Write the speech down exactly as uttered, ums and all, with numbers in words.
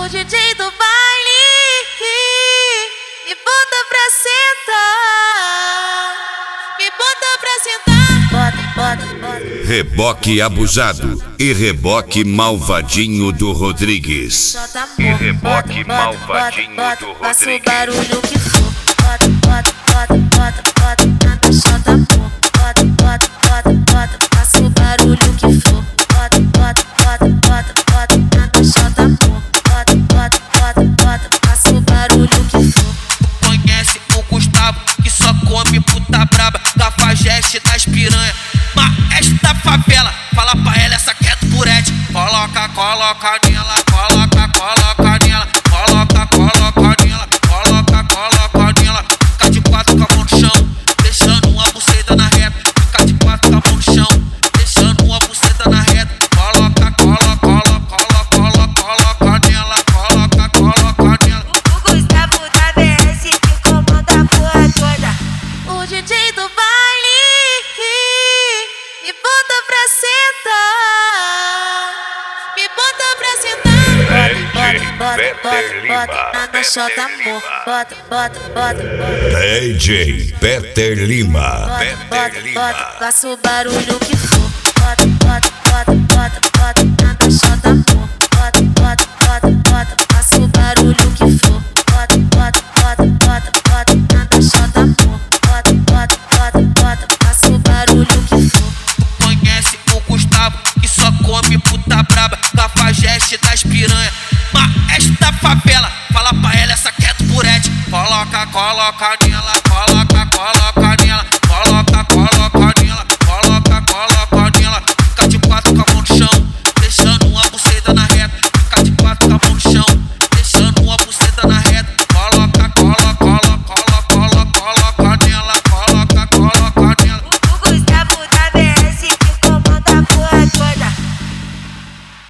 O D J do baile me bota pra sentar, me bota pra sentar. Bota, bota, bota. Reboque abusado e reboque malvadinho do Rodrigues. E reboque malvadinho do Rodrigues. Faça o barulho que for. Bota, bota, bota, bota, bota. Nada chata, amor. Bota, bota, bota, bota. Faça o barulho que for. Bota, bota, bota, bota, bota. Nada chata, amor. Bota, bota, bota, bota. Faça o barulho que for. Conhece o Gustavo, que só come puta braba. Cafajeste das piranha, maestro da favela. Fala pra ela essa quieto purete. Coloca, coloca nela, coloca, coloca nela. Coloca, coloca nela, coloca, coloca nela. Fica de quatro com a mão no chão, deixando uma buceta na reta. Fica de quatro com a mão no chão, deixando uma buceta na reta. Coloca, coloca, coloca, coloca, coloca nela. Coloca, coloca nela. O Gustavo da B S que comanda a porra toda. O D J do baile me bota pra sentar, me bota pra sentar. Bota, bota, bota, bota. Nada chata, amor. Bota, bota, bota, bota. D J Peter Lima. Bota, bota, bota. Faça o barulho que for. Bota, bota, bota, bota, bota. Nada chata, amor. Bota, bota, bota, bota. Faça o barulho que for. Bota, bota, bota, bota, bota. Nada chata, amor. Bota, bota, bota, bota. Faça o barulho que for. Conhece o Gustavo, que só come puta braba. Cafajeste das piranha, maestro da favela. Fala pra ela essa quieto purete. Coloca, coloca nela, coloca.